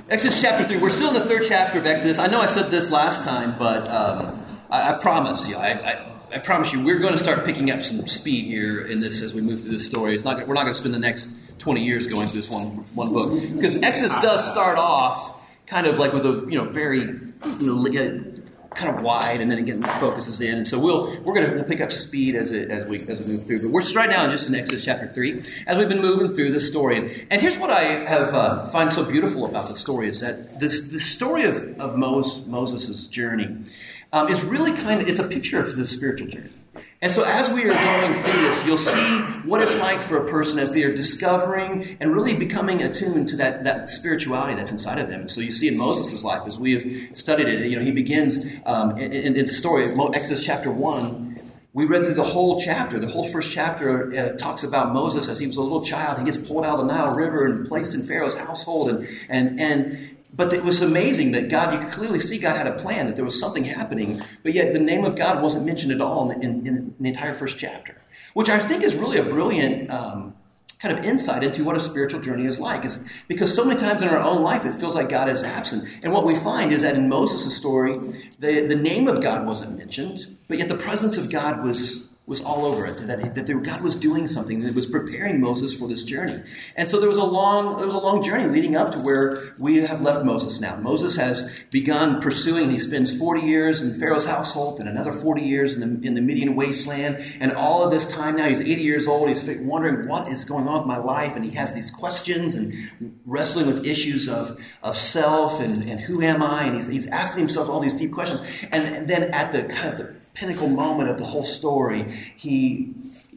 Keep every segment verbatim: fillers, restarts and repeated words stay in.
Exodus chapter three. We're still in the third chapter of Exodus. I know I said this last time, but um, I, I promise you, I, I, I promise you, we're going to start picking up some speed here in this as we move through this story. It's not, we're not going to spend the next twenty years going through this one one book, because Exodus does start off kind of like with a you know very you know, kind of wide, and then again focuses in, and so we'll we're gonna we'll pick up speed as it as we as we move through. But we're right now just in Exodus chapter three, as we've been moving through this story. And, and here's what I have uh, find so beautiful about the story is that this the story of of Moses Moses' journey um, is really kind of it's a picture of the spiritual journey. And so as we are going through this, you'll see what it's like for a person as they are discovering and really becoming attuned to that, that spirituality that's inside of them. And so you see in Moses' life, as we have studied it, you know, he begins um, in, in, in the story of Exodus chapter one. We read through the whole chapter. The whole first chapter uh, talks about Moses as he was a little child. He gets pulled out of the Nile River and placed in Pharaoh's household. And and and But it was amazing that God, you could clearly see God had a plan, that there was something happening, but yet the name of God wasn't mentioned at all in, in, in the entire first chapter, which I think is really a brilliant um, kind of insight into what a spiritual journey is like. It's because so many times in our own life, it feels like God is absent. And what we find is that in Moses' story, the, the name of God wasn't mentioned, but yet the presence of God was was all over it, that, that there, God was doing something, that was preparing Moses for this journey. And so there was a long there was a long journey leading up to where we have left Moses now. Moses has begun pursuing. He spends forty years in Pharaoh's household and another forty years in the, in the Midian wasteland. And all of this time now, he's eighty years old. He's wondering what is going on with my life. And he has these questions and wrestling with issues of, of self and, and who am I? And he's, he's asking himself all these deep questions. And, and then at the kind of the pinnacle moment of the whole story, he,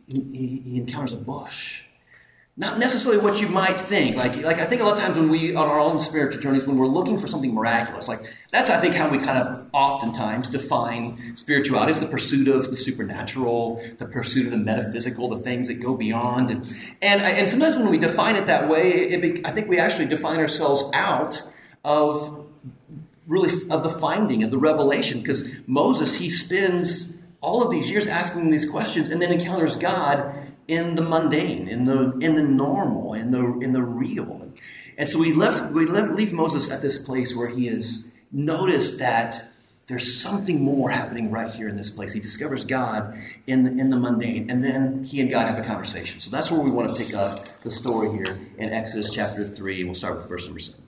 he he encounters a bush. Not necessarily what you might think. Like, like I think a lot of times when we, on our own spiritual journeys, when we're looking for something miraculous, like that's, I think, how we kind of oftentimes define spirituality. It's the pursuit of the supernatural, the pursuit of the metaphysical, the things that go beyond. And and, and sometimes when we define it that way, it be, I think we actually define ourselves out of really of the finding of the revelation, because Moses, he spends all of these years asking these questions and then encounters God in the mundane, in the in the normal, in the in the real. And so we left we left leave Moses at this place where he has noticed that there's something more happening right here in this place. He discovers God in the, in the mundane, and then he and God have a conversation. So that's where we want to pick up the story here in Exodus chapter three. We'll start with verse number seven.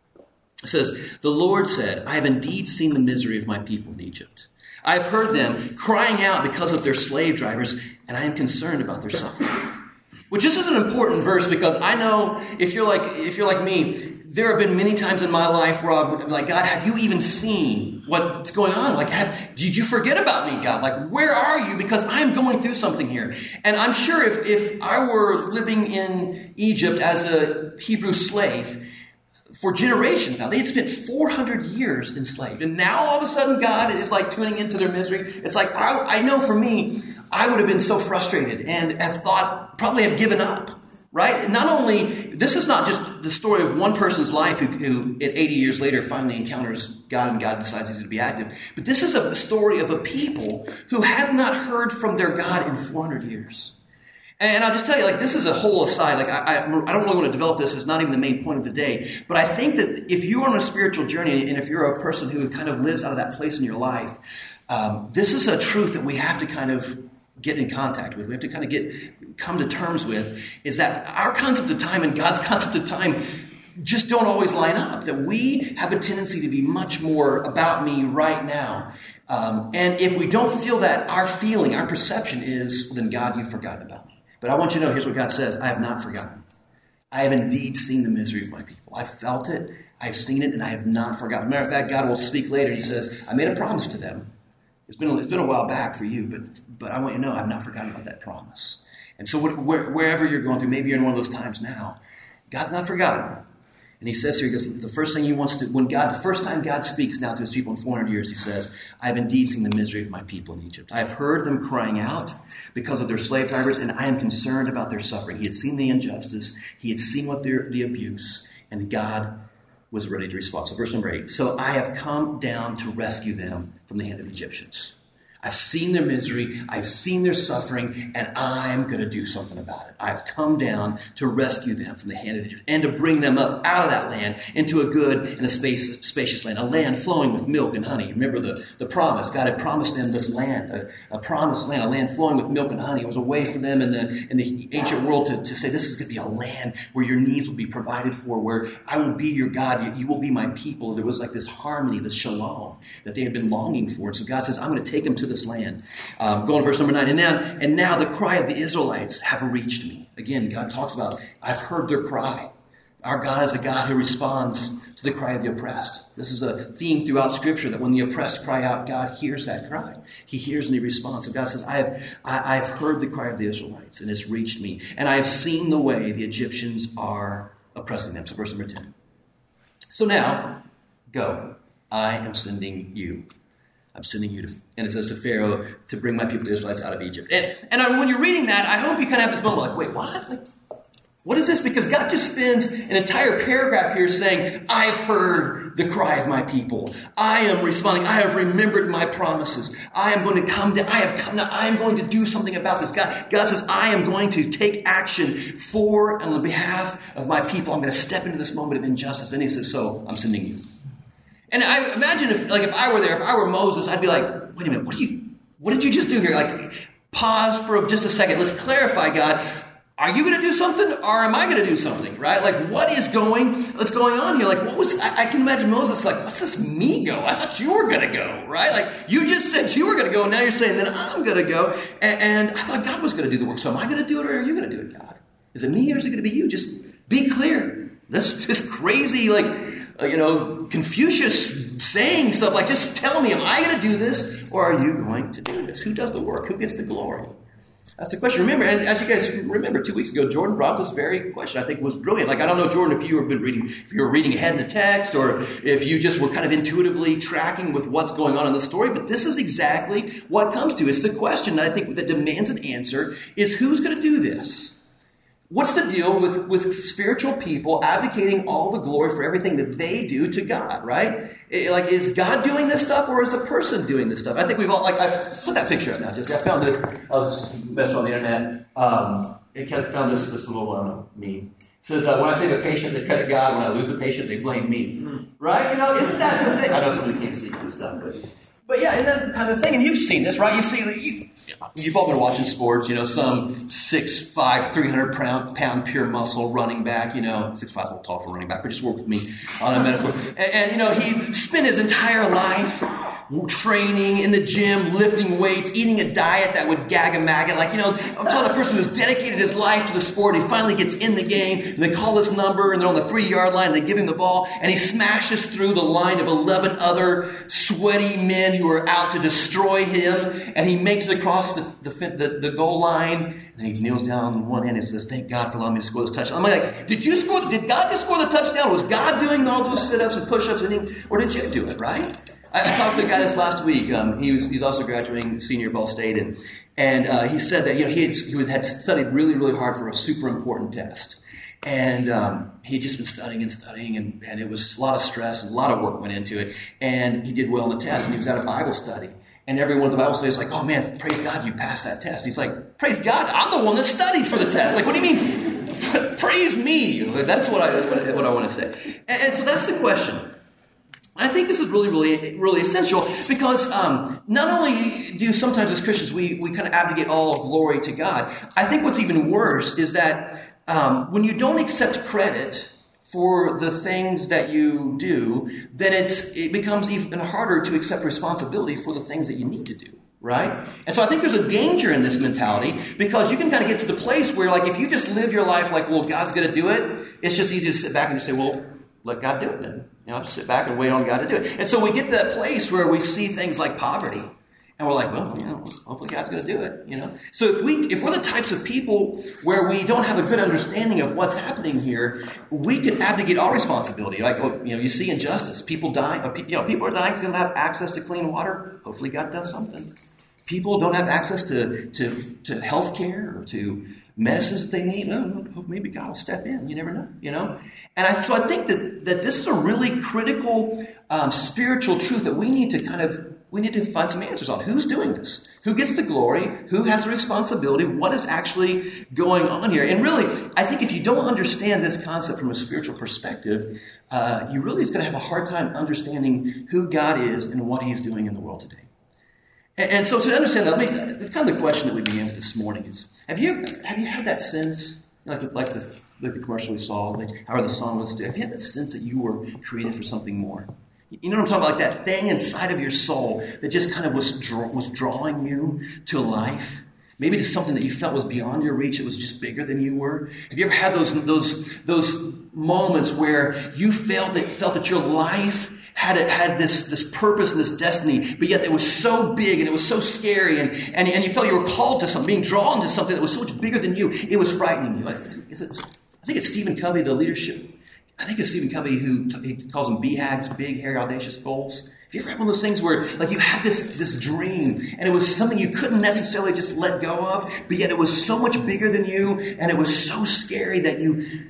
It says, "The Lord said, I have indeed seen the misery of my people in Egypt. I have heard them crying out because of their slave drivers, and I am concerned about their suffering." Which this is an important verse, because I know if you're like if you're like me, there have been many times in my life where I'm like, God, have you even seen what's going on? Like, have, did you forget about me, God? Like, where are you? Because I'm going through something here. And I'm sure if, if I were living in Egypt as a Hebrew slave for generations now, they had spent four hundred years enslaved. And now all of a sudden God is like tuning into their misery. It's like, I, I know for me, I would have been so frustrated and have thought, probably have given up. Right? Not only, this is not just the story of one person's life who, who at eighty years later finally encounters God and God decides he's going to be active, but this is a story of a people who have not heard from their God in four hundred years. And I'll just tell you, like, this is a whole aside. Like, I, I, I don't really want to develop this. It's not even the main point of the day. But I think that if you're on a spiritual journey, and if you're a person who kind of lives out of that place in your life, um, this is a truth that we have to kind of get in contact with. We have to kind of get come to terms with, is that our concept of time and God's concept of time just don't always line up. That we have a tendency to be much more about me right now. Um, and if we don't feel that, our feeling, our perception is, well, then God, you've forgotten about me. But I want you to know, here's what God says. I have not forgotten. I have indeed seen the misery of my people. I've felt it. I've seen it, and I have not forgotten. Matter of fact, God will speak later. He says, I made a promise to them. It's been, it's been a while back for you, but but I want you to know I've not forgotten about that promise. And so where, wherever you're going through, maybe you're in one of those times now, God's not forgotten. And he says here, he goes, the first thing he wants to, when God, the first time God speaks now to his people in four hundred years, he says, I have indeed seen the misery of my people in Egypt. I have heard them crying out because of their slave drivers, and I am concerned about their suffering. He had seen the injustice. He had seen what their, the abuse, and God was ready to respond. So verse number eight. So I have come down to rescue them from the hand of Egyptians. I've seen their misery, I've seen their suffering, and I'm going to do something about it. I've come down to rescue them from the hand of the Egyptians and to bring them up out of that land into a good and a space, spacious land, a land flowing with milk and honey. Remember the, the promise. God had promised them this land, a, a promised land, a land flowing with milk and honey. It was a way for them in the, in the ancient world to, to say, this is going to be a land where your needs will be provided for, where I will be your God, you, you will be my people. There was like this harmony, this shalom that they had been longing for. And so God says, I'm going to take them to this land. Um, go on to verse number nine. And now, and now the cry of the Israelites have reached me. Again, God talks about, I've heard their cry. Our God is a God who responds to the cry of the oppressed. This is a theme throughout Scripture, that when the oppressed cry out, God hears that cry. He hears and he responds. So God says, I have, I, I've heard the cry of the Israelites, and it's reached me. And I have seen the way the Egyptians are oppressing them. So verse number ten. So now, go. I am sending you. I'm sending you to, and it says to Pharaoh, to bring my people, the Israelites, out of Egypt. And, and I, when you're reading that, I hope you kind of have this moment like, wait, what? Like, what is this? Because God just spends an entire paragraph here saying, I've heard the cry of my people. I am responding. I have remembered my promises. I am going to come down. I have come down. I am going to do something about this. God, God says, I am going to take action for and on behalf of my people. I'm going to step into this moment of injustice. Then he says, so I'm sending you. And I imagine if, like, if I were there, if I were Moses, I'd be like, wait a minute, what do you, what did you just do here? Like, pause for just a second. Let's clarify, God. Are you going to do something, or am I going to do something? Right? Like, what is going, what's going on here? Like, what was? I, I can imagine Moses like, what's this me go? I thought you were going to go, right? Like, you just said you were going to go, and now you're saying then I'm going to go, and, and I thought God was going to do the work. So am I going to do it, or are you going to do it, God? Is it me, or is it going to be you? Just be clear. This this crazy, like, uh, you know, Confucius saying stuff like, just tell me, am I going to do this, or are you going to do this? Who does the work? Who gets the glory? That's the question. Remember, and as you guys remember, two weeks ago, Jordan brought this very question. I think it was brilliant. Like, I don't know, Jordan, if you have been reading, if you were reading ahead in the text, or if you just were kind of intuitively tracking with what's going on in the story, but this is exactly what comes to. It's the question that I think that demands an answer is, who's going to do this? What's the deal with, with spiritual people advocating all the glory for everything that they do to God, right? It, like, is God doing this stuff, or is the person doing this stuff? I think we've all, like, I put that picture up now, Jesse. I found this, I was messing on the internet. Um, I found this, this little uh, meme. It says, uh, when I save a patient, they credit God. When I lose a patient, they blame me. Mm. Right? You know, isn't that the thing? I know somebody can't see this stuff, but... But yeah, and that's the kind of thing, and you've seen this, right? You've seen you, you've all been watching sports, you know, some six five, three hundred pound, pound pure muscle running back, you know, six five is a little tall for running back, but just work with me on a metaphor. And, and you know, he spent his entire life training in the gym, lifting weights, eating a diet that would gag a maggot. Like, you know, I'm telling a person who's dedicated his life to the sport, he finally gets in the game, and they call his number, and they're on the three-yard line, and they give him the ball, and he smashes through the line of eleven other sweaty men who are out to destroy him, and he makes it across the, the, the, the goal line, and he kneels down on one end and says, thank God for allowing me to score this touchdown. I'm like, did you score? Did God just score the touchdown? Was God doing all those sit-ups and push-ups, and he, or did you do it, right? I, I talked to a guy this last week. Um, he was he's also graduating senior at Ball State, and and uh, he said that, you know, he had, he had studied really really hard for a super important test, and um, he had just been studying and studying, and, and it was a lot of stress and a lot of work went into it, and he did well in the test, and he was at a Bible study. And everyone at the Bible study is like, oh man, praise God you passed that test. He's like, praise God, I'm the one that studied for the test. Like, what do you mean? Praise me. That's what I what I want to say. And, and so that's the question. I think this is really, really, really essential because um, not only do sometimes as Christians we, we kind of abdicate all glory to God, I think what's even worse is that um, when you don't accept credit for the things that you do, then it's it becomes even harder to accept responsibility for the things that you need to do, right? And so I think there's a danger in this mentality because you can kind of get to the place where, like, if you just live your life like, well, God's going to do it, it's just easy to sit back and just say, well, let God do it then. You know, just sit back and wait on God to do it. And so we get to that place where we see things like poverty. And we're like, well, you know, hopefully God's going to do it, you know. So if, we, if we're the types of people where we don't have a good understanding of what's happening here, we can abdicate all responsibility. Like, oh, you know, you see injustice. People die. You know, people are dying because they don't have access to clean water. Hopefully God does something. People don't have access to, to, to health care or to medicines that they need, oh, maybe God will step in. You never know, you know? And I, so I think that, that this is a really critical um, spiritual truth that we need to kind of, we need to find some answers on. Who's doing this? Who gets the glory? Who has the responsibility? What is actually going on here? And really, I think if you don't understand this concept from a spiritual perspective, uh, you really is going to have a hard time understanding who God is and what he's doing in the world today. And, and so to understand that, I mean, the kind of the question that we began with this morning is, have you have you had that sense, like the, like the, like the commercial we saw, like how the song was, have you had that sense that you were created for something more? You know what I'm talking about? Like that thing inside of your soul that just kind of was draw, was drawing you to life. Maybe to something that you felt was beyond your reach. It was just bigger than you were. Have you ever had those those those moments where you felt that felt that your life had it had this this purpose and this destiny, but yet it was so big and it was so scary, and and, and you felt you were called to something, being drawn to something that was so much bigger than you. It was frightening you. Like, is it? I think it's Stephen Covey, the leadership. I think it's Stephen Covey who t- he calls them B HAGs, big, hairy, audacious goals. Have you ever had one of those things where like you had this, this dream and it was something you couldn't necessarily just let go of, but yet it was so much bigger than you and it was so scary that you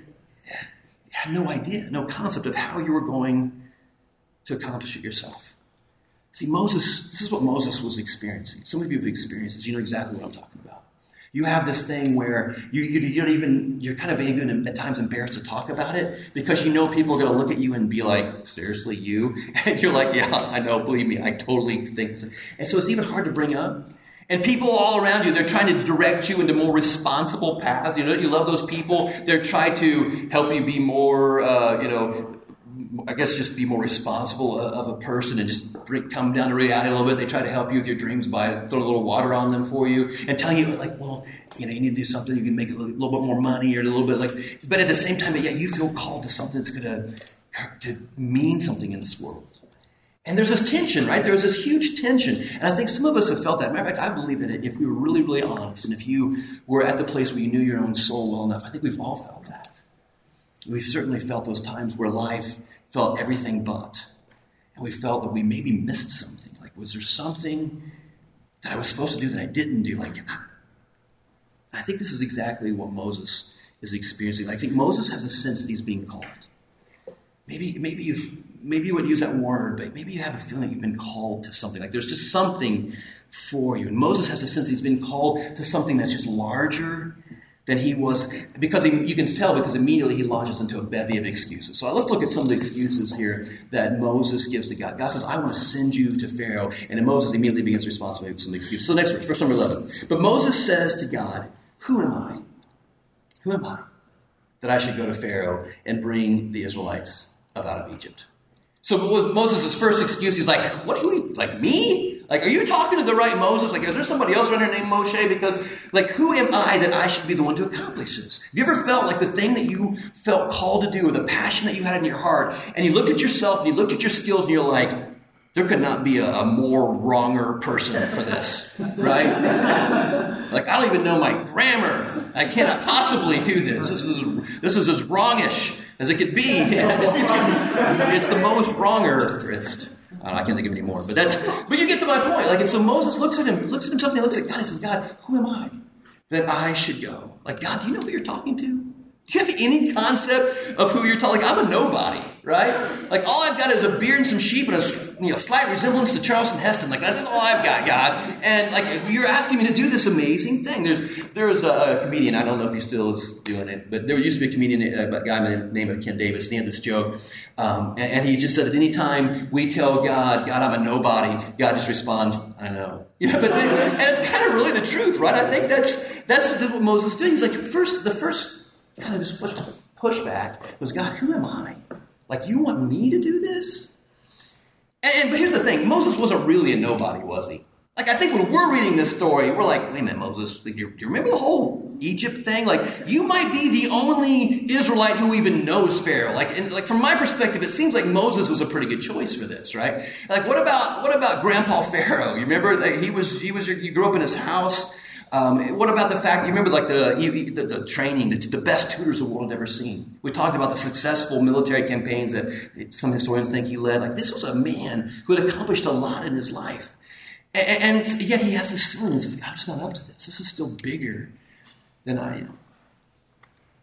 had no idea, no concept of how you were going to accomplish it yourself. See, Moses, this is what Moses was experiencing. Some of you have experienced this. You know exactly what I'm talking about. You have this thing where you, you, you don't even, you're kind of even at times embarrassed to talk about it because you know people are going to look at you and be like, seriously, you? And you're like, yeah, I know, believe me, I totally think so. And so it's even hard to bring up. And people all around you, they're trying to direct you into more responsible paths. You know, you love those people. They're trying to help you be more, uh, you know, I guess just be more responsible of a person and just bring, come down to reality a little bit. They try to help you with your dreams by throwing a little water on them for you and telling you like, well, you know, you need to do something. You can make a little, little bit more money or a little bit like, but at the same time, yeah, you feel called to something that's going to to mean something in this world. And there's this tension, right? There's this huge tension. And I think some of us have felt that. Matter of fact, I believe that if we were really, really honest and if you were at the place where you knew your own soul well enough, I think we've all felt that. We've certainly felt those times where life felt everything but. And we felt that we maybe missed something. Like, was there something that I was supposed to do that I didn't do? Like, I think this is exactly what Moses is experiencing. I think Moses has a sense that he's being called. Maybe, maybe you've, maybe you wouldn't use that word, but maybe you have a feeling that you've been called to something. Like, there's just something for you. And Moses has a sense that he's been called to something that's just larger than he was, because he, you can tell because immediately he launches into a bevy of excuses. So let's look at some of the excuses here that Moses gives to God. God says, I want to send you to Pharaoh. And then Moses immediately begins to respond with some excuses. So next verse, verse number eleven. But Moses says to God, who am I? Who am I that I should go to Pharaoh and bring the Israelites up out of Egypt? So with Moses' first excuse, he's like, what are you, like me? Like, are you talking to the right Moses? Like, is there somebody else around here named Moshe? Because, like, who am I that I should be the one to accomplish this? Have you ever felt like the thing that you felt called to do or the passion that you had in your heart, and you looked at yourself and you looked at your skills and you're like, there could not be a, a more wronger person for this, right? Like, I don't even know my grammar. I cannot possibly do this. This is this is as wrongish as it could be. It's the most wrongerest. I, I can't think of any more, but that's. But you get to my point. Like, and so Moses looks at him, looks at himself, and he looks at God. And says, "God, who am I that I should go? Like, God, do you know who you're talking to? Do you have any concept of who you're talking? Like, I'm a nobody, right? Like, all I've got is a beard and some sheep and a you know, slight resemblance to Charleston Heston. Like, that's all I've got, God. And like, you're asking me to do this amazing thing. There's there was a, a comedian. I don't know if he still is doing it, but there used to be a comedian, a guy named, named Ken Davis. And he had this joke, um, and, and he just said, at any time we tell God, God, I'm a nobody, God just responds, I know. You know, but they, and it's kind of really the truth, right? I think that's that's what, what Moses is doing. He's like, first, the first. Kind of his push, pushback was, God, who am I? Like, you want me to do this? And, and but here's the thing, Moses wasn't really a nobody, was he? Like, I think when we're reading this story, we're like, wait a minute, Moses, like, you, you remember the whole Egypt thing? Like, you might be the only Israelite who even knows Pharaoh. Like, and like from my perspective, it seems like Moses was a pretty good choice for this, right? Like, what about what about Grandpa Pharaoh? You remember that he was he was you grew up in his house. Um, what about the fact, you remember like the the, the training, the, the best tutors the world had ever seen? We talked about the successful military campaigns that some historians think he led. Like, this was a man who had accomplished a lot in his life. And, and yet he has this feeling and says, God, I'm just not up to this. This is still bigger than I am.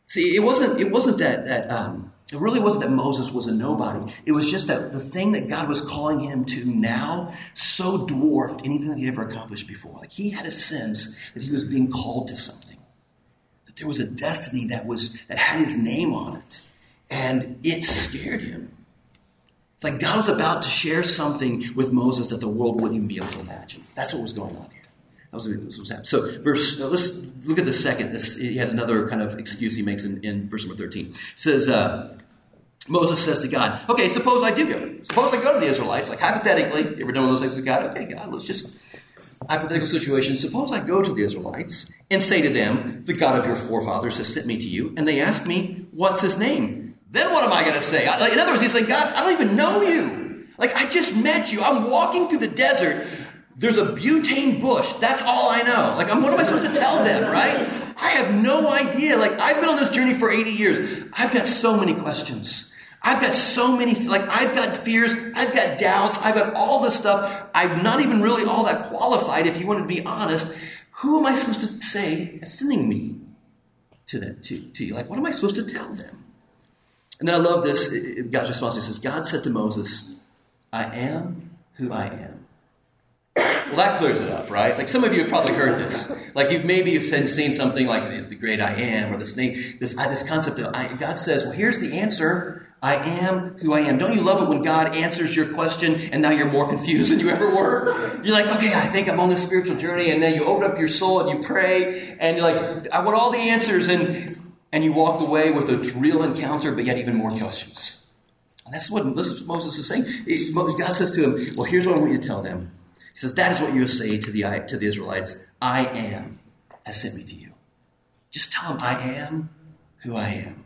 See, it wasn't it wasn't that that um, it really wasn't that Moses was a nobody. It was just that the thing that God was calling him to now so dwarfed anything that he'd ever accomplished before. Like he had a sense that he was being called to something. That there was a destiny that was that had his name on it. And it scared him. It's like God was about to share something with Moses that the world wouldn't even be able to imagine. That's what was going on here. That was what was happening. So, verse. Uh, let's look at the second. This, he has another kind of excuse he makes in, in verse number thirteen. It says, uh, Moses says to God, "Okay, suppose I do go. Suppose I go to the Israelites. Like hypothetically, you ever done one of those things with God? Okay, God, let's just hypothetical situation. Suppose I go to the Israelites and say to them, the God of your forefathers has sent me to you, and they ask me, what's his name? Then what am I going to say?" I, like, in other words, he's saying, God, I don't even know you. Like I just met you. I'm walking through the desert. There's a butane bush. That's all I know. Like, I'm, what am I supposed to tell them, right? I have no idea. Like, I've been on this journey for eighty years. I've got so many questions. I've got so many, like, I've got fears. I've got doubts. I've got all this stuff. I'm not even really all that qualified, if you want to be honest. Who am I supposed to say is sending me to that, to, to you? Like, what am I supposed to tell them? And then I love this. God's response, he says, God said to Moses, I am who I am. Well, that clears it up, right? Like some of you have probably heard this. Like you've maybe seen something like the, the great I am, or this name, this this concept of I, God says, well, here's the answer. I am who I am. Don't you love it when God answers your question and now you're more confused than you ever were? You're like, okay, I think I'm on this spiritual journey, and then you open up your soul and you pray, and you're like, I want all the answers, and and you walk away with a real encounter, but yet even more questions. And that's what, this is what Moses is saying. God says to him, well, here's what I want you to tell them. He says, that is what you'll say to the to the Israelites. I am has sent me to you. Just tell them I am who I am.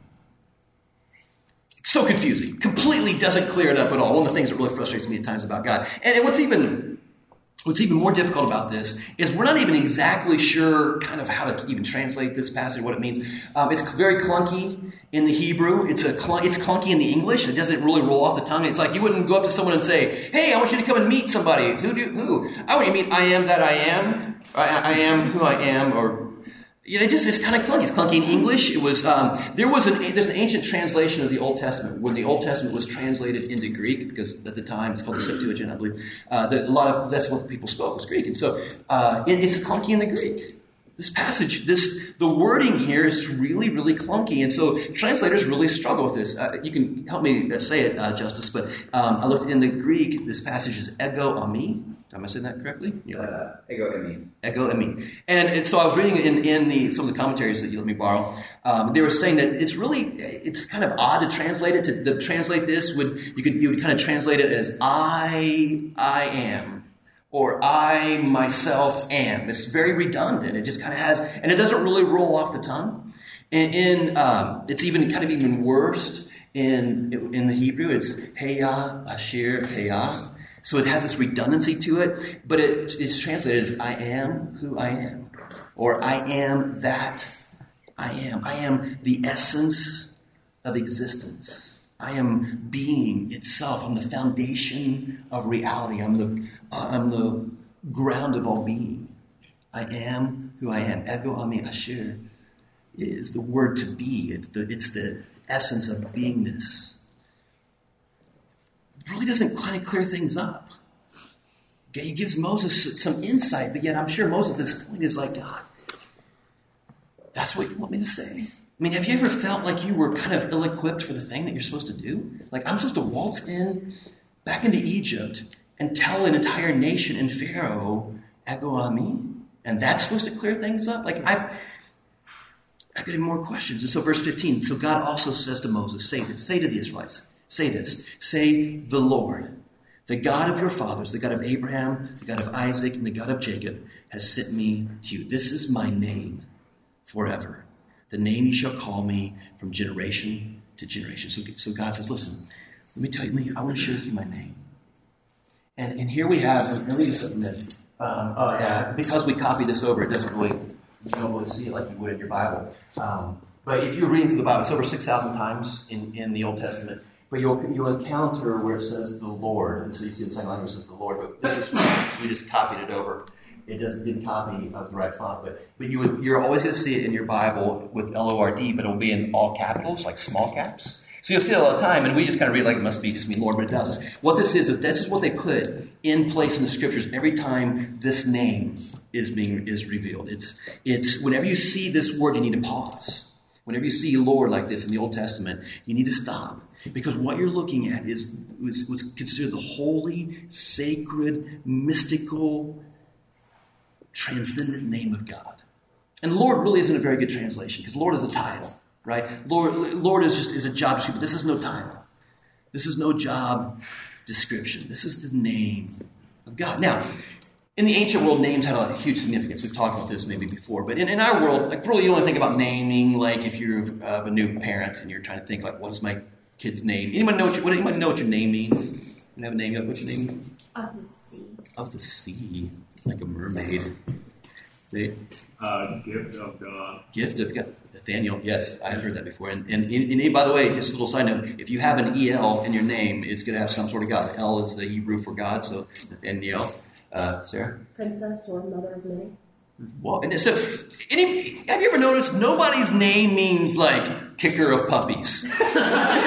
It's so confusing. Completely doesn't clear it up at all. One of the things that really frustrates me at times about God. And what's even what's even more difficult about this is we're not even exactly sure kind of how to even translate this passage, what it means. Um, it's very clunky in the Hebrew. It's a cl- it's clunky in the English. It doesn't really roll off the tongue. It's like you wouldn't go up to someone and say, hey, I want you to come and meet somebody. Who do who? I want you to meet I am that I am. I, I am who I am. Or you know, it just it's kind of clunky. It's clunky in English. It was um, there was an there's an ancient translation of the Old Testament when the Old Testament was translated into Greek, because at the time it's called the Septuagint, I believe. Uh, the, a lot of that's what people spoke was Greek, and so uh, it, it's clunky in the Greek. This passage, this the wording here is really, really clunky, and so translators really struggle with this. Uh, you can help me say it, uh, Justice, but um, I looked in the Greek. This passage is ego ami. Am I saying that correctly? Yeah. Uh, ego eimi. Ego eimi. And, and so I was reading in, in the some of the commentaries that you let me borrow. Um, they were saying that it's really it's kind of odd to translate it. To, to translate this would you could you would kind of translate it as I I am. Or I myself am. It's very redundant. It just kind of has, and it doesn't really roll off the tongue. And in um, it's even kind of even worse in in the Hebrew. It's heya, asher, heya. So it has this redundancy to it, but it is translated as I am who I am, or I am that I am. I am the essence of existence. I am being itself. I'm the foundation of reality. I'm the I'm the ground of all being. I am who I am. Ego ami asher is the word to be. It's the it's the essence of beingness. It really doesn't kind of clear things up. Okay, he gives Moses some insight, but yet I'm sure Moses at this point is like, God, that's what you want me to say? I mean, have you ever felt like you were kind of ill-equipped for the thing that you're supposed to do? Like, I'm supposed to waltz in, back into Egypt, and tell an entire nation in Pharaoh, ego ami? And that's supposed to clear things up? Like, I've, I've got even more questions. And so verse fifteen, so God also says to Moses, say this, say to the Israelites, say this, say the Lord, the God of your fathers, the God of Abraham, the God of Isaac, and the God of Jacob, has sent me to you. This is my name forever. The name you shall call me from generation to generation. So, so God says, listen, let me tell you, I want to share with you my name. And, and here we have, let me just admit, um, oh yeah, because we copied this over, it doesn't really, you don't really see it like you would in your Bible. Um, but if you're reading through the Bible, it's over six thousand times in, in the Old Testament. But you'll you'll encounter where it says the Lord. And so you see the same language says the Lord. But this is, we just copied it over. it doesn't didn't copy of the right font, but but you would, you're always going to see it in your Bible with L O R D, but it will be in all capitals, like small caps. So you'll see it all the time, and we just kind of read like it must be just mean Lord, but it doesn't. What this is, is this is what they put in place in the scriptures every time this name is being is revealed. It's it's whenever you see this word, you need to pause. Whenever you see Lord like this in the Old Testament, you need to stop. Because what you're looking at is what's considered the holy, sacred, mystical, transcendent name of God. And Lord really isn't a very good translation, because Lord is a title. Right? Lord, Lord is just is a job description, but this is no title. This is no job description. This is the name of God. Now, in the ancient world, names had a huge significance. We've talked about this maybe before, but in, in our world, like really, you only think about naming like if you're uh, a new parent and you're trying to think like, what is my kid's name? Anybody know what your, what, anybody know what your name means? You have a name? What's your name means? Of the sea. Of the sea, like a mermaid. They, uh, gift of God. Gift of God. Nathaniel, yes, I've heard that before. And, and, and by the way, just a little side note, if you have an E L in your name, it's going to have some sort of God. L is the Hebrew for God, so Nathaniel. Uh, Sarah? Princess or mother of many. Well, and so, any, have you ever noticed nobody's name means like kicker of puppies? You know what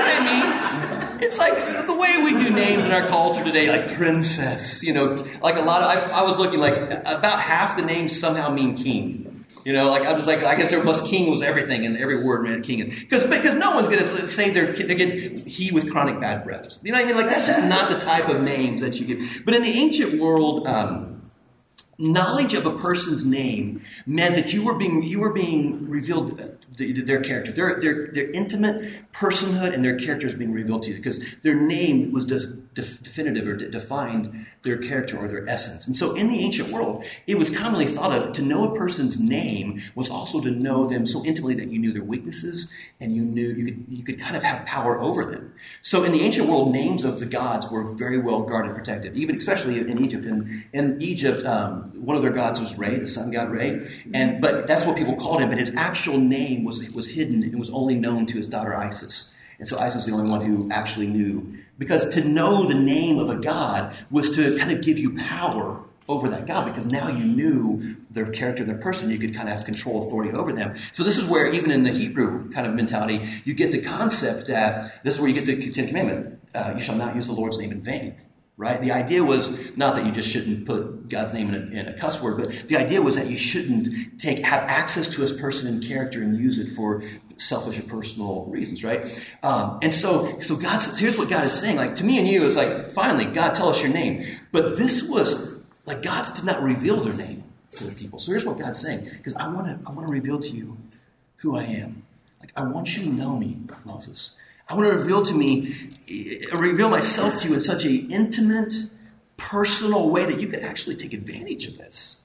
I mean? It's like the way we do names in our culture today, like princess, you know, like a lot of, I, I was looking like about half the names somehow mean king. You know, like I was like, I guess there was king was everything, and every word meant king. Because because no one's going to say they're they get he with chronic bad breath. You know what I mean? Like that's just not the type of names that you give. But in the ancient world, um, knowledge of a person's name meant that you were being you were being revealed uh, the, their character, their their their intimate personhood, and their character is being revealed to you because their name was de- de- definitive or de- defined their character or their essence. And so in the ancient world, it was commonly thought of to know a person's name was also to know them so intimately that you knew their weaknesses and you knew you could you could kind of have power over them. So in the ancient world, names of the gods were very well guarded and protected, even especially in Egypt. And in Egypt, um, one of their gods was Re, the sun god Re, and but that's what people called him. But his actual name was was hidden and was only known to his daughter Isis. And so Isis was the only one who actually knew. Because to know the name of a god was to kind of give you power over that god, because now you knew their character and their person, you could kind of have control, authority over them. So this is where, even in the Hebrew kind of mentality, you get the concept that, this is where you get the Ten Commandment, uh, you shall not use the Lord's name in vain. Right? The idea was not that you just shouldn't put God's name in a, in a cuss word, but the idea was that you shouldn't take have access to his person and character and use it for selfish or personal reasons, right? Um, and so, so God says, here's what God is saying. Like to me and you, it's like, finally, God, tell us your name. But this was like God did not reveal their name to the people. So here's what God's saying, because I want to, I want to reveal to you who I am. Like I want you to know me, Moses. I want to reveal to me, reveal myself to you in such an intimate, personal way that you could actually take advantage of this.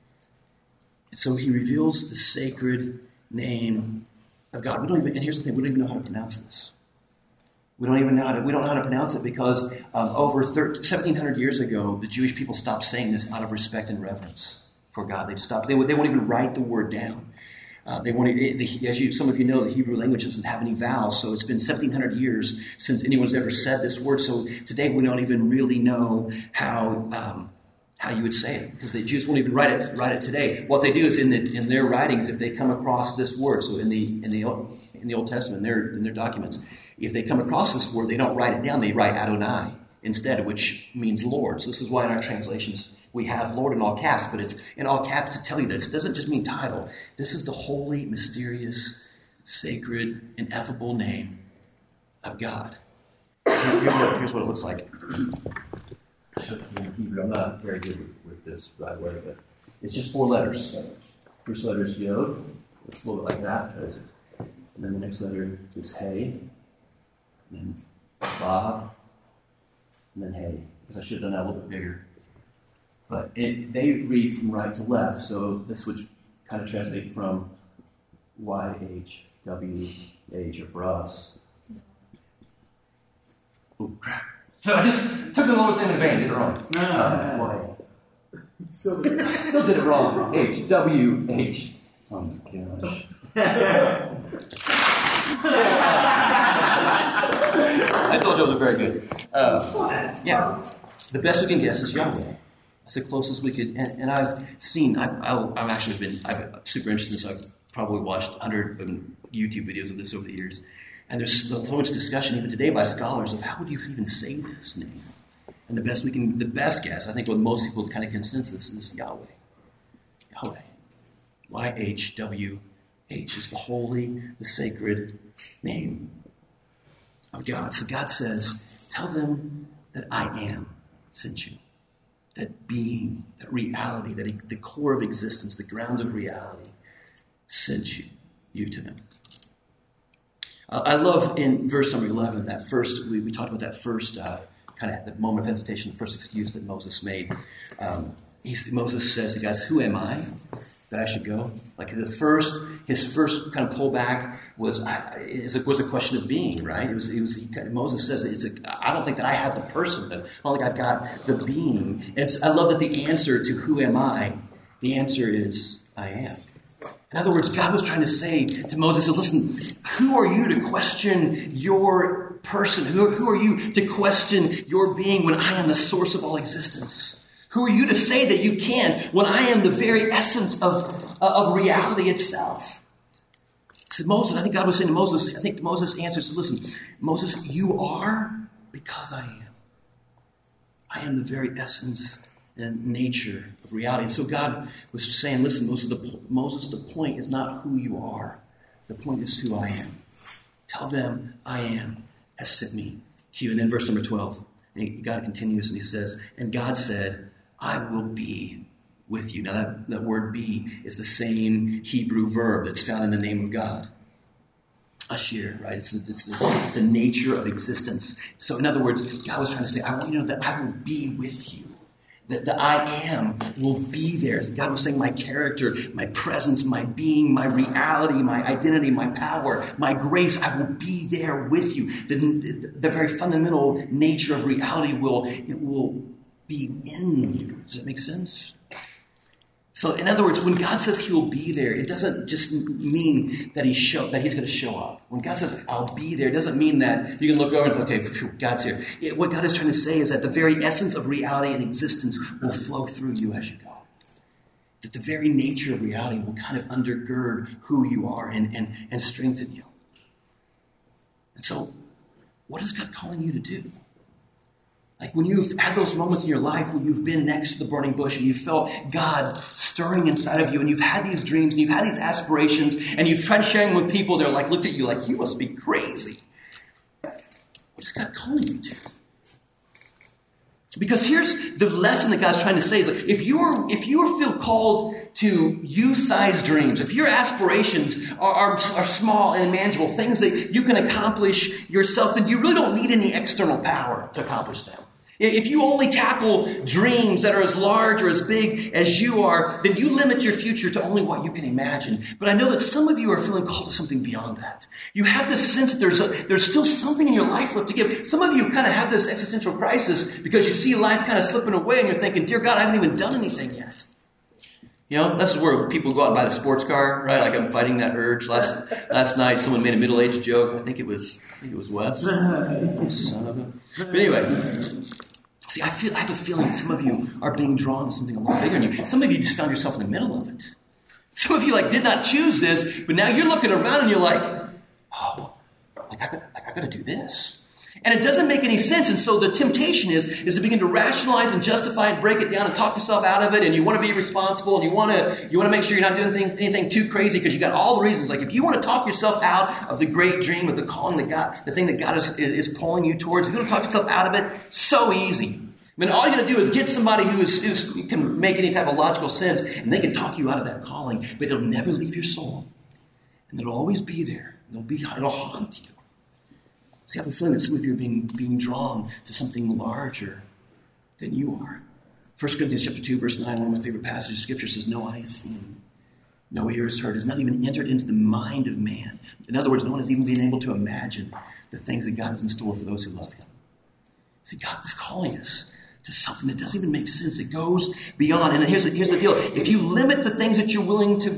And so he reveals the sacred name of God. We don't even, and here's the thing, we don't even know how to pronounce this. We don't even know how to, we don't know how to pronounce it because um, over seventeen hundred years ago, the Jewish people stopped saying this out of respect and reverence for God. They stopped, they, they won't even write the word down. Uh, they want to, as you, some of you know, the Hebrew language doesn't have any vowels, so it's been seventeen hundred years since anyone's ever said this word. So today we don't even really know how um, how you would say it, because the Jews won't even write it write it today. What they do is in the in their writings, if they come across this word, so in the in the in the Old Testament, in their in their documents, if they come across this word, they don't write it down. They write Adonai instead, which means Lord. So this is why in our translations we have Lord in all caps, but it's in all caps to tell you that it doesn't just mean title. This is the holy, mysterious, sacred, ineffable name of God. Here's what, here's what it looks like. I'll show it to you in Hebrew. I'm not very good with, with this, by the way, but it's just four letters. First letter is Yod. It's a little bit like that. And then the next letter is Hey. And then Vav. And then Hey. Because I should have done that a little bit bigger. But it, they read from right to left, so this would kind of translate from Y H W H, or for us. Oh, crap. So I just took the Lord's name in vain, did it wrong. No, no, uh, no. Y. Still did, I still did it wrong. H W H. Oh my gosh. I told you it was very good. Uh, yeah. The best we can guess is Yahweh. That's the closest we could. And, and I've seen, I've, I've actually been, I'm super interested in this. I've probably watched one hundred YouTube videos of this over the years. And there's so much discussion even today by scholars of how would you even say this name? And the best we can, the best guess, I think what most people kind of consensus is Yahweh. Yahweh. Y H W H is the holy, the sacred name of God. So God says, tell them that I am sent you. That being, that reality, that the core of existence, the grounds of reality, sent you, you to them. Uh, I love in verse number eleven, that first, we, we talked about that first uh, kind of the moment of hesitation, the first excuse that Moses made. Um, he, Moses says to God, who am I that I should go? Like the first, his first kind of pullback was I, is a, was a question of being, right? It was, it was. He, Moses says it's a. I don't think that I have the person, but I don't think I've got the being. And it's, I love that the answer to who am I, the answer is I am. In other words, God was trying to say to Moses, listen, who are you to question your person? Who, who are you to question your being when I am the source of all existence? Who are you to say that you can when I am the very essence of, uh, of reality itself? He said, Moses, I think God was saying to Moses, I think Moses answers, listen, Moses, you are because I am. I am the very essence and nature of reality. And so God was saying, listen, Moses the, Moses, the point is not who you are. The point is who I am. Tell them I am has sent me to you. And then verse number twelve, and God continues and he says, and God said, I will be with you. Now that, that word be is the same Hebrew verb that's found in the name of God. Ashir, right? It's, it's, it's, it's the nature of existence. So in other words, God was trying to say, I want you to know that I will be with you. That the I am will be there. God was saying my character, my presence, my being, my reality, my identity, my power, my grace, I will be there with you. The, the very fundamental nature of reality will, it will be in you. Does that make sense? So in other words, when God says he will be there, it doesn't just mean that he show that he's going to show up. When God says I'll be there, it doesn't mean that you can look over and say, okay, phew, God's here. It, what God is trying to say is that the very essence of reality and existence will flow through you as you go. That the very nature of reality will kind of undergird who you are and, and, and strengthen you. And so, what is God calling you to do? Like when you've had those moments in your life when you've been next to the burning bush and you felt God stirring inside of you and you've had these dreams and you've had these aspirations and you've tried sharing them with people, they're like, looked at you like, you must be crazy. What is God calling you to? Because here's the lesson that God's trying to say is like, if you're if you feel called to youth-sized dreams, if your aspirations are, are, are small and manageable, things that you can accomplish yourself, then you really don't need any external power to accomplish them. If you only tackle dreams that are as large or as big as you are, then you limit your future to only what you can imagine. But I know that some of you are feeling called to something beyond that. You have this sense that there's a, there's still something in your life left to give. Some of you kind of have this existential crisis because you see life kind of slipping away and you're thinking, dear God, I haven't even done anything yet. You know, that's where people go out and buy the sports car, right? Like I'm fighting that urge. Last last night, someone made a middle-aged joke. I think it was, I think it was Wes. Son of a. But anyway, see, I feel I have a feeling that some of you are being drawn to something a lot bigger than you. Some of you just found yourself in the middle of it. Some of you like did not choose this, but now you're looking around and you're like, oh, like I got, like I got to do this. And it doesn't make any sense. And so the temptation is, is to begin to rationalize and justify and break it down and talk yourself out of it. And you want to be responsible and you want to you want to make sure you're not doing anything, anything too crazy because you got all the reasons. Like if you want to talk yourself out of the great dream of the calling that God, the thing that God is, is pulling you towards, if you want to talk yourself out of it, so easy. I mean, all you got to do is get somebody who is, who can make any type of logical sense and they can talk you out of that calling, but it'll never leave your soul. And it'll always be there. It'll be, it'll haunt you. See, I have a feeling that some of you are being, being drawn to something larger than you are. First Corinthians chapter two, verse nine, one of my favorite passages of Scripture says, no eye has seen, no ear has heard, has not even entered into the mind of man. In other words, no one has even been able to imagine the things that God has in store for those who love him. See, God is calling us to something that doesn't even make sense, that goes beyond. And here's the, here's the deal. If you limit the things that you're willing to be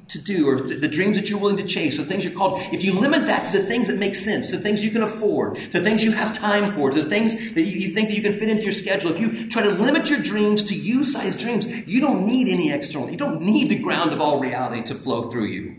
to do, or th- the dreams that you're willing to chase, the things you're called, if you limit that to the things that make sense, to the things you can afford, to the things you have time for, to the things that you, you think that you can fit into your schedule, if you try to limit your dreams to you-sized dreams, you don't need any external. You don't need the ground of all reality to flow through you.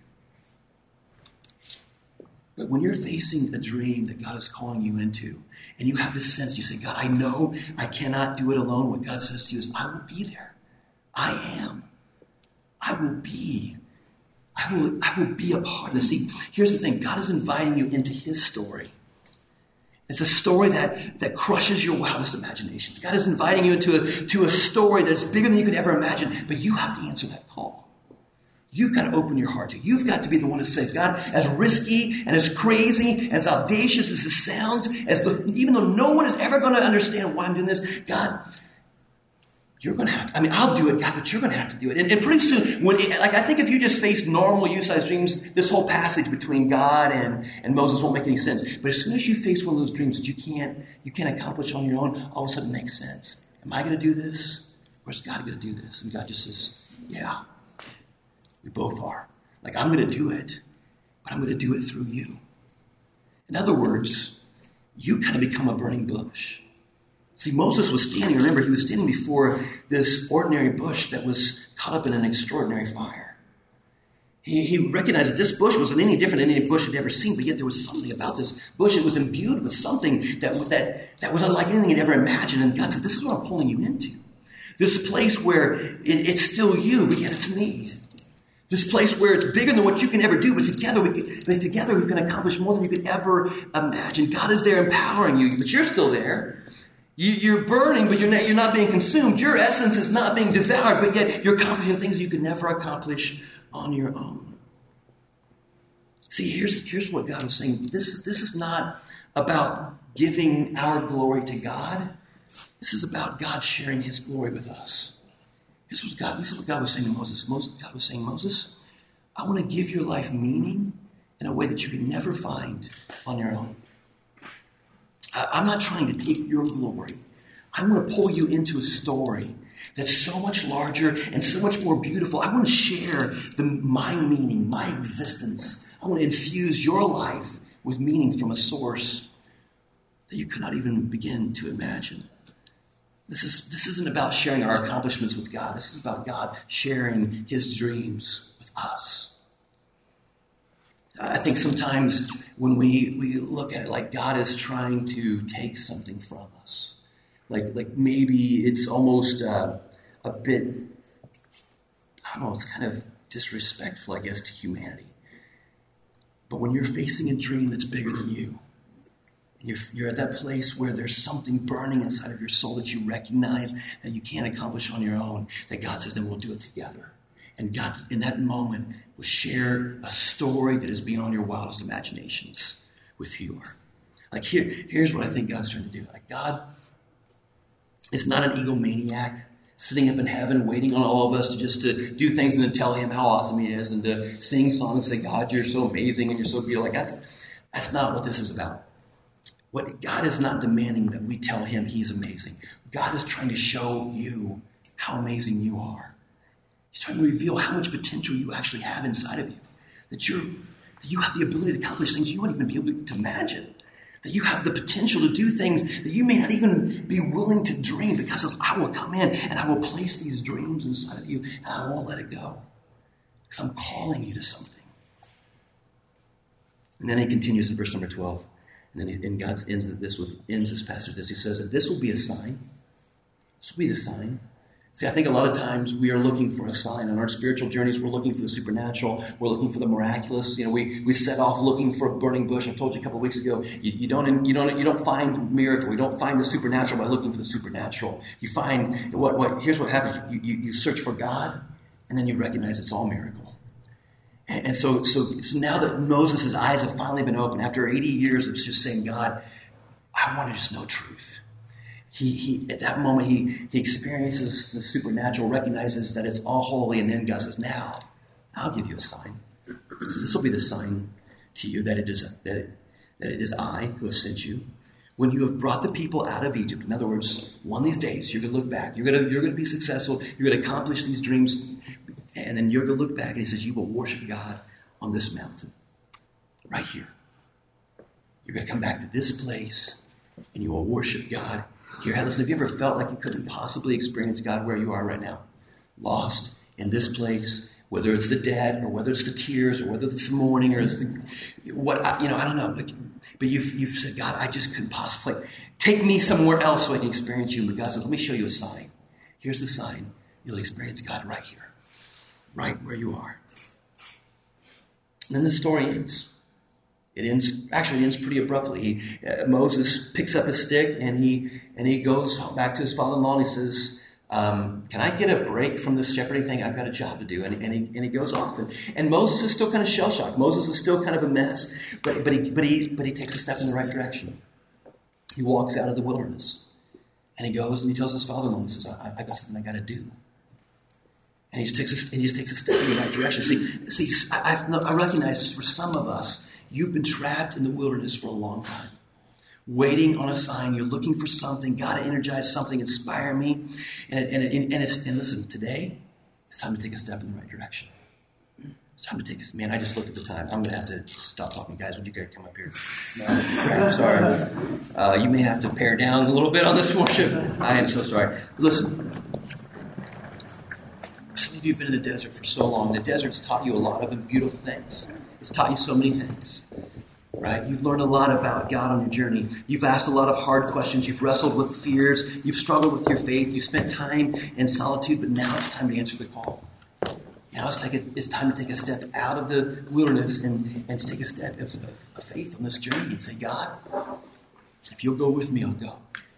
But when you're facing a dream that God is calling you into, and you have this sense, you say, God, I know I cannot do it alone. What God says to you is, I will be there. I am. I will be. I will, I will be a part of this. See, here's the thing. God is inviting you into his story. It's a story that, that crushes your wildest imaginations. God is inviting you into a, to a story that's bigger than you could ever imagine, but you have to answer that call. You've got to open your heart to it. You've got to be the one who says, God, as risky and as crazy, as audacious as this sounds, as even though no one is ever going to understand why I'm doing this, God, you're going to have to. I mean, I'll do it, God, but you're going to have to do it. And, and pretty soon, when it, like I think if you just face normal you-sized dreams, this whole passage between God and, and Moses won't make any sense. But as soon as you face one of those dreams that you can't you can't accomplish on your own, all of a sudden it makes sense. Am I going to do this? Or is God going to do this? And God just says, yeah. We both are. Like, I'm going to do it, but I'm going to do it through you. In other words, you kind of become a burning bush. See, Moses was standing, remember, he was standing before this ordinary bush that was caught up in an extraordinary fire. He, he recognized that this bush wasn't any different than any bush he'd ever seen, but yet there was something about this bush. It was imbued with something that, that, that was unlike anything he'd ever imagined. And God said, this is what I'm pulling you into. This place where it, it's still you, but yet it's me. This place where it's bigger than what you can ever do, but together we can, but together we can accomplish more than you could ever imagine. God is there empowering you, but you're still there. You, you're burning, but you're not, you're not being consumed. Your essence is not being devoured, but yet you're accomplishing things you could never accomplish on your own. See, here's, here's what God was saying. This, this is not about giving our glory to God. This is about God sharing his glory with us. This was God. This is what God was saying to Moses. Moses. God was saying, Moses, I want to give your life meaning in a way that you can never find on your own. I, I'm not trying to take your glory. I want to pull you into a story that's so much larger and so much more beautiful. I want to share the, my meaning, my existence. I want to infuse your life with meaning from a source that you could not even begin to imagine. This is this isn't about sharing our accomplishments with God. This is about God sharing his dreams with us. I think sometimes when we, we look at it like God is trying to take something from us, like like maybe it's almost uh, a bit, I don't know, it's kind of disrespectful, I guess, to humanity. But when you're facing a dream that's bigger than you, You're, you're at that place where there's something burning inside of your soul that you recognize that you can't accomplish on your own, that God says, then we'll do it together. And God, in that moment, will share a story that is beyond your wildest imaginations with who you are. Like, here, here's what I think God's trying to do. Like, God is not an egomaniac sitting up in heaven waiting on all of us to just to do things and then tell him how awesome he is and to sing songs and say, God, you're so amazing and you're so beautiful. Like, that's, that's not what this is about. What God is not demanding that we tell him he's amazing. God is trying to show you how amazing you are. He's trying to reveal how much potential you actually have inside of you. That you're, that you have the ability to accomplish things you wouldn't even be able to imagine. That you have the potential to do things that you may not even be willing to dream, because I will come in and I will place these dreams inside of you and I won't let it go. Because I'm calling you to something. And then he continues in verse number twelve. And then he, and God ends this with ends this passage this. He says, and this will be a sign. This will be the sign. See, I think a lot of times we are looking for a sign. On our spiritual journeys, we're looking for the supernatural. We're looking for the miraculous. You know, we, we set off looking for a burning bush. I told you a couple of weeks ago, you, you don't you don't you don't find miracle. You don't find the supernatural by looking for the supernatural. You find what what here's what happens. You you, you search for God, and then you recognize it's all miracle. And so, so, so now that Moses' eyes have finally been opened, after eighty years of just saying, God, I want to just know truth. He, he, at that moment, he, he experiences the supernatural, recognizes that it's all holy, and then God says, now, I'll give you a sign. This will be the sign to you that it is that it, that it is I who have sent you. When you have brought the people out of Egypt, in other words, one of these days, you're going to look back. You're going to, you're going to be successful. You're going to accomplish these dreams. And then you're going to look back and he says, you will worship God on this mountain, right here. You're going to come back to this place and you will worship God here. Hey, listen, have you ever felt like you couldn't possibly experience God where you are right now? Lost in this place, whether it's the dead or whether it's the tears or whether it's the mourning or it's the, what, I, you know, I don't know. But, but you've, you've said, God, I just couldn't possibly. Take me somewhere else so I can experience you. But God says, let me show you a sign. Here's the sign. You'll experience God right here, right where you are. And then the story ends. It ends, actually it ends pretty abruptly. He, uh, Moses picks up his stick and he and he goes back to his father-in-law and he says, um, can I get a break from this shepherding thing? I've got a job to do. And, and, he, and he goes off. And, and Moses is still kind of shell-shocked. Moses is still kind of a mess. But, but, he, but, he, but he takes a step in the right direction. He walks out of the wilderness. And he goes and he tells his father-in-law, he says, I, I got something I got to do. And he just takes a, and he just takes a step in the right direction. See, see I, I, I recognize for some of us, you've been trapped in the wilderness for a long time. Waiting on a sign. You're looking for something. God to energize something. Inspire me. And, and, and, and, it's, and listen, today, it's time to take a step in the right direction. It's time to take a... Man, I just looked at the time. I'm going to have to stop talking. Guys, would you guys come up here? No, I'm sorry. Uh, you may have to pare down a little bit on this worship. I am so sorry. Listen. Some of you have been in the desert for so long. The desert's taught you a lot of beautiful things. It's taught you so many things. Right? You've learned a lot about God on your journey. You've asked a lot of hard questions. You've wrestled with fears. You've struggled with your faith. You've spent time in solitude, but now it's time to answer the call. Now it's, like a, it's time to take a step out of the wilderness and, and to take a step of, of faith on this journey and say, God, if you'll go with me, I'll go.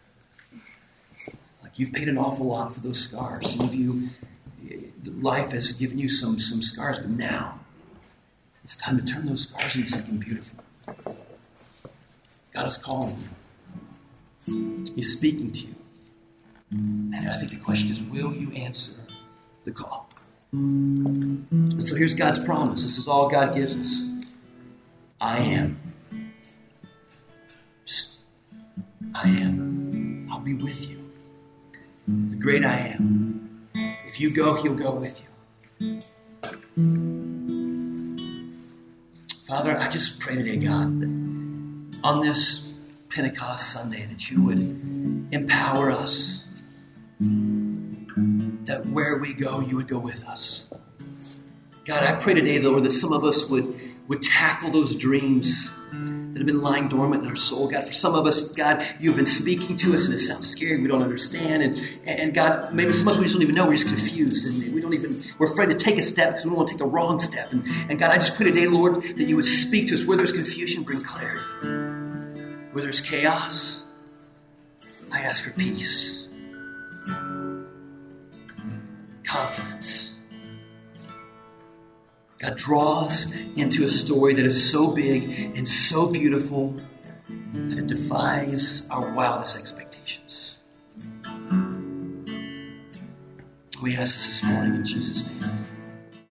Like you've paid an awful lot for those scars. Some of you, life has given you some, some scars, but now it's time to turn those scars into something beautiful. God is calling you. He's speaking to you. And I think the question is, will you answer the call? And so here's God's promise. This is all God gives us. I am. Just, I am. I'll be with you. The great I am. If you go, he'll go with you. Father, I just pray today, God, that on this Pentecost Sunday that you would empower us, that where we go, you would go with us. God, I pray today, Lord, that some of us would, would tackle those dreams that have been lying dormant in our soul. God, for some of us, God, you've been speaking to us and it sounds scary. We don't understand. And, and God, maybe some of us we just don't even know. We're just confused. And we don't even, we're afraid to take a step because we don't want to take a wrong step. And, and God, I just pray today, Lord, that you would speak to us. Where there's confusion, bring clarity. Where there's chaos, I ask for peace. Confidence. God, draw us into a story that is so big and so beautiful that it defies our wildest expectations. We ask this this morning in Jesus' name.